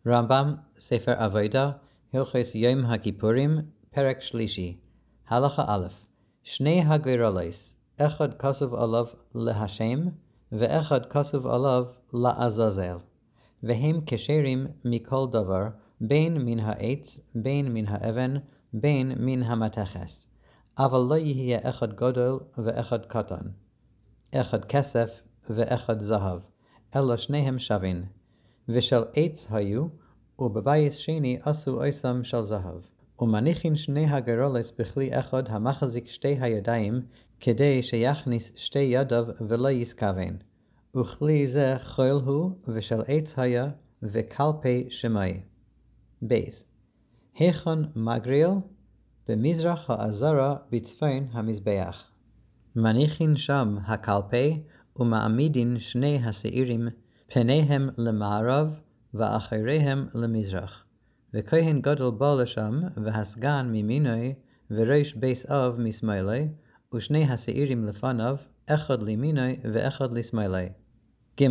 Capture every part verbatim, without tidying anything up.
רמב"ם, ספר עבודה, הלכות יום הכיפורים, פרק שלישי. הלכה א', שני הגורלס, אחד כתוב עליו להשם, ואחד כתוב עליו לעזאזל. והם כשרים מכל דבר, בין מן העץ, בין מן האבן, בין מן המתכס. אבל לא יהיה אחד גדול ואחד קטן, אחד כסף ואחד זהב, אלא שניהם שווים. ושל עץ היו, ובבית שני עשו עשם של זהב. ומניחין שני הגורלס בכלי אחד המחזיק שתי הידיים, כדי שיכניס שתי ידיו ולא יסכוון. וכלי זה חול הוא, ושל עץ היה, וקלפי שמאי. בייס. היכון מגריל, במזרח העזרה בצפון המזבח. מניחין שם הקלפי, ומעמידין שני השעירים, פניהם למערב, ואחריהם למזרח. וכהן גדול בא לשם, והסגן ממינוי, וראש בייס אב משמאלי, ושני השעירים לפניו, אחד לימינוי ואחד לשמאלי. ג'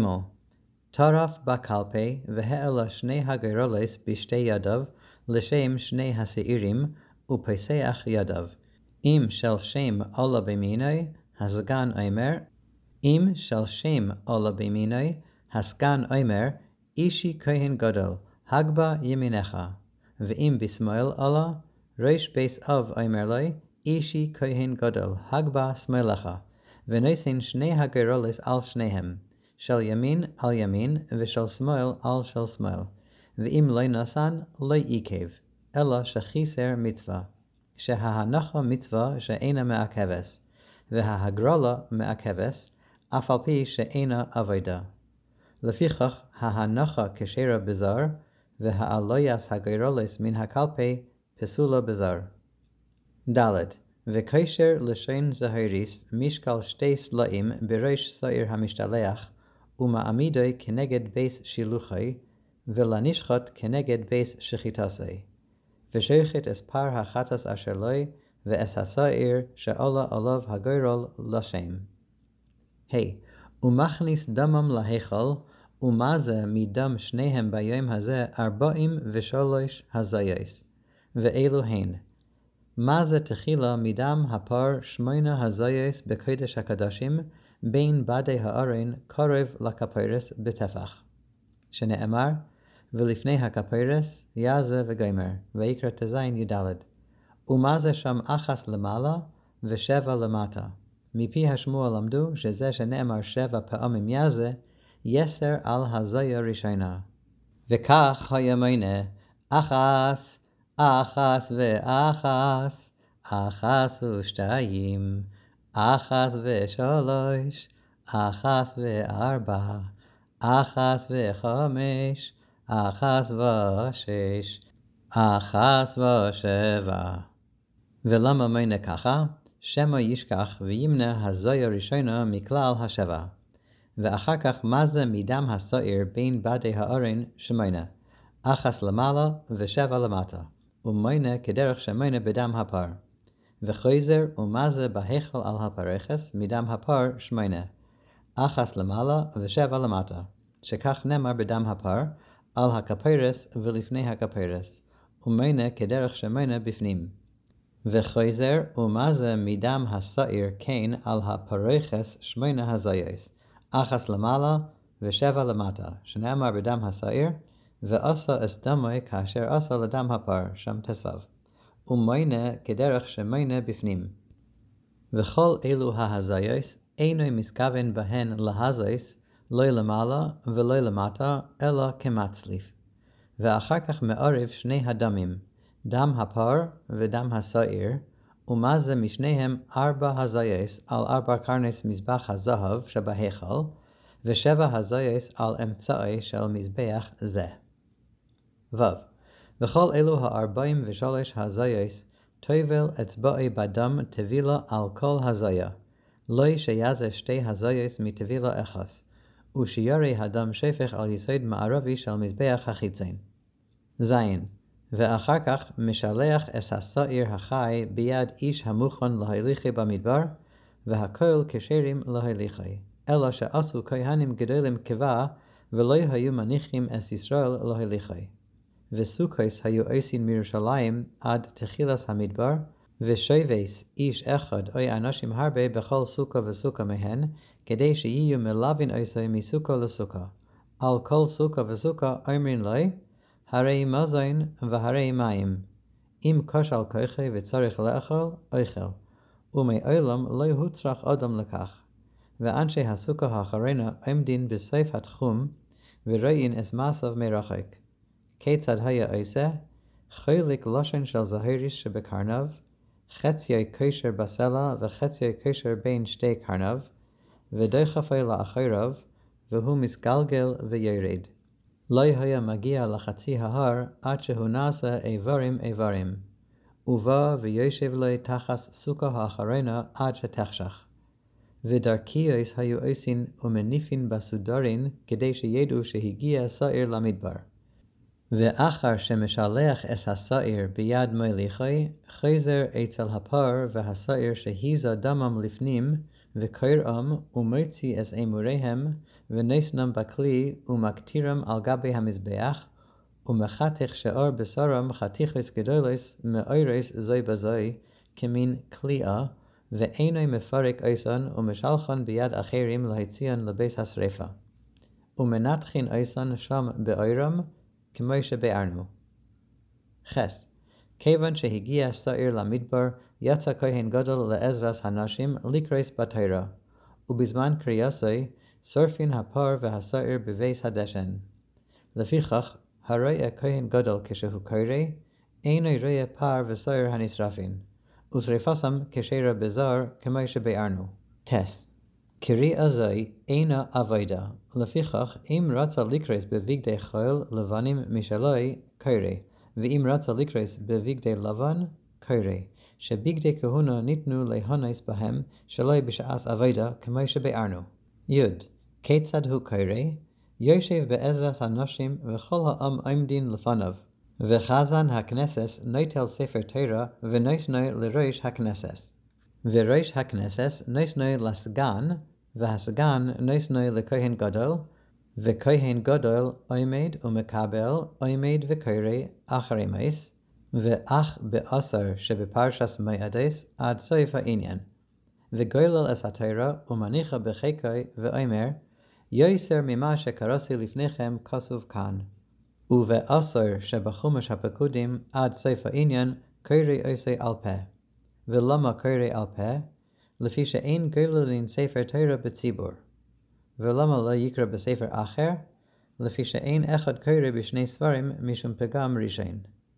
טרף בקלפי, והעלה שני הגורלס בשתי ידיו, לשם שני השעירים, ופסח ידיו. אם של שם עלה במינוי, הסגן אומר, אם של שם עלה במינוי, הסגן אומר, אישי כהן גדול, הגבה ימינך. ואם בשמאל עלה, ראש בייס אב אומר לי, אישי כהן גדול, הגבה שמאלך. ונוסין שני הגורלס על שניהם, של ימין על ימין, ושל שמאל על של שמאל. ואם לא נוסן, לא עיכב, אלא שחיסר מצווה. שההנחה מצווה שאינה מעכבס, וההגרלה מעכבס, אף על פי שאינה עבודה. לפיכך ההנחה כשרה בזר, והעלויס הגורלס מן הקלפי פסולה בזר. ד' וכשר לשון זהיריס משקל שתי סלעים בראש סעיר המשתלח, ומעמידוי כנגד בייס שילוחי, ולנשחט כנגד בייס שחיטסי. ושייכת אספר החטס אשר לוי, ואס הסעיר שעולה עליו הגורל לשם. ה. ומכניס דמם להיכל, ומה זה מדם שניהם ביום הזה ארבעים ושלוש הזייס. ואלו הן. מה זה תחילה מדם הפר שמונה הזייס בקודש הקדשים, בין בדי הארון קרוב לכפרס בטפח. שנאמר, ולפני הכפרס יזה וגמר, ויקרא תזין ידלד. ומה זה שם אחס למעלה ושבע למטה. מפי השמוע למדו שזה שנאמר שבע פעמים יזה, יסר על הזיה ראשונה. וכך הימונה, אחס, אחס ואחס, אחס ושתיים, אחס ושלוש, אחס וארבע, אחס וחמש, אחס ושש, אחס ושבע. ולמה מונה ככה? שמא ישכח וימנה הזיה ראשונה מכלל השבע. ואחר כך מה זה מדם הסעיר בין בדי הארון שמונה, אחס למעלה ושבע למטה, ומונה כדרך שמונה בדם הפר. וחוזר ומה זה בהיכל על הפרחס מדם הפר שמונה, אחס למעלה ושבע למטה, שכך נאמר בדם הפר, על הכפרס ולפני הכפרס, ומונה כדרך שמונה בפנים. וחוזר ומה זה מדם הסעיר כן על הפרחס שמונה הזייס, אחס למעלה ושבע למטה, שנאמר בדם הסעיר, ועשה אס דמוי כאשר עשה לדם הפר, שם תסבב. ומונה כדרך שמונה בפנים. וכל אלו ההזייס, אינו מסכוון בהן להזייס, לא למעלה ולא למטה, אלא כמצליף. ואחר כך מערב שני הדמים, דם הפר ודם הסעיר, ומה זה משניהם ארבע הזייס על ארבע קרנס מזבח הזהב שבהיכל, ושבע הזייס על אמצעי של מזבח זה. ו. וכל אלו הארבעים ושלוש הזייס, טובל אצבעי בדם תבילה על כל הזיה, לא שיזה שתי הזייס מתבילה אחס, ושירי הדם שפך על יסוד מערבי של מזבח החיצון. זין. ואחר כך משלח אס הסעיר החי ביד איש המוכן להליכי במדבר, והכל כשרים להליכי, אלא שעשו כהנים גדולים קבע, ולא היו מניחים אס ישראל להליכי. וסוכוס היו עושים מירושלים עד תחילת המדבר, ושויבס איש אחד אוי אנשים הרבה בכל סוכה וסוכה מהן, כדי שיהיו מלווין עושי מסוכה לסוכה. על כל סוכה וסוכה אומרים לי, הרי מזון והרי מים. אם כשל כוחי וצריך לאכול, אוכל. ומעולם לא הוצרך אדם לכך. ואנשי הסוכה האחרונה עומדים בסוף התחום, ורואים את מעשיו מרחוק. כיצד היה עושה? חלק לשון של זהיריס שבקרנב, חצי קשר בסלע וחצי קשר בין שתי קרנב, ודוחפו לאחריו, והוא מסגלגל וירד. לא היה מגיע לחצי ההר עד שהוא נעשה איברים איברים. ובא ויושב לו תחת סוכה האחרונה עד שתחשך. ודרכיוס היו עושים ומניפין בסודרין כדי שידעו שהגיע סעיר למדבר. ואחר שמשלח את הסעיר ביד מוליכי, חוזר אצל הפר והסעיר שהיזה דמם לפנים, וקרעם ומוציא את אמוריהם, ונשנם בכלי ומקטירם על גבי המזבח, ומחתך שאור בשרם חתיכוס גדולוס מאורס זוי בזוי, כמין כליאה, ואינו מפרק אייסון ומשלחון ביד אחרים להציון לבית השריפה. ומנתחין אייסון שם באורם, כמו שבארנו. חס. כיוון שהגיע סעיר למדבר, יצא כהן גדול לעזרס הנשים לקרוס בתורה, ובזמן קריאסוי, שורפין הפר והסעיר בבייס הדשן. לפיכך, הרואה כהן גדול כשהוא קורא, אינו רואה פר וסעיר הנשרפין, ושריפסם כשרה בזר כמו שבארנו. טס. קריאה זוי אינה עבודה, לפיכך אם רצה לקרוס בבגדי חול לבנים משלוי, קורא, ואם רצה לקרוס בבגדי לבן, קורא, שבגדי כהונה ניתנו להנס בהם שלוי בשעת עבודה כמו שבארנו. יוד. כיצד הוא קורא? יושב בעזרת הנשים וכל העם עומדים לפניו, וחזן הכנסס נוטל ספר תורה ונושנו לראש הכנסס. וראש הכנסס נושנו לסגן, והסגן נושנו לכהן גדול, וכהן גדול עומד ומקבל עומד וקורא אחרי מייס, ואח בעשר שבפרשס מיידס עד סוף העניין. וגולל את התורה ומניחה בחיקוי ואומר, יויסר ממה שקראתי לפניכם כסוב כאן. ובעשר שבחומש הפקודים עד סוף העניין קורא עושה על פה. ולמה קורא על פה? לפי שאין גוללין ספר תורה בציבור. ולמה לא יקרא בספר אחר? לפי שאין אחד קורא בשני ספרים משום פגם ראשון.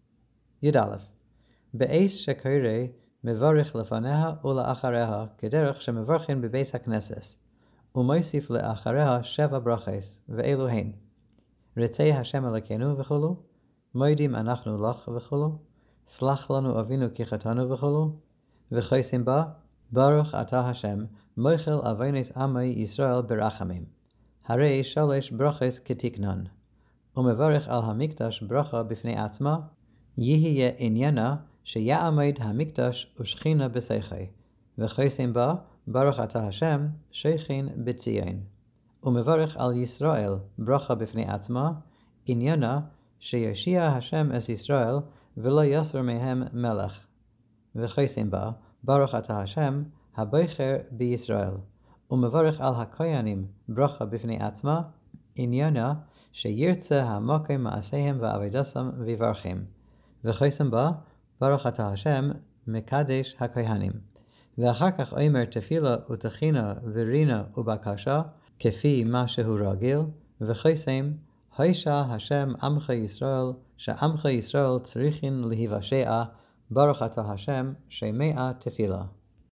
י"א. באש שקורא מברך לפניה ולאחריה כדרך שמברכין בבית הכנסת. ומוסיף לאחריה שבע ברכות, ואלו הן. רצי השם אלוקינו וכולו, מודים אנחנו לך וכולו, סלח לנו אבינו כי חטאנו וכולו, וחוסים בה, ברוך אתה השם, מויכל אבינס עמי ישראל ברחמים. הרי שלוש ברכות כתקנן. ומברך על המקדש ברכה בפני עצמה, יהיה עניינה שיעמד המקדש ושכינה בסכי, וחוסים בה, ברוך אתה השם, שכין בציון. ומברך על ישראל, ברכה בפני עצמה, עניינה שיושיע השם את ישראל, ולא יסר מהם מלך. וחוסים בה, ברוך אתה השם, הבוחר בישראל. ומברך על הכהנים, ברכה בפני עצמה, עניינה שירצה המקום מעשיהם ועבודתם ויברכם. וחוסים בה, ברוך אתה השם, מקדש הכהנים. ואחר כך אומר תפילה ותחינה ורינה ובקשה, כפי מה שהוא רגיל, וחוסם, הישה השם עמך ישראל, שעמך ישראל צריכים להיוושע, ברוך אתה השם, שמע תפילה.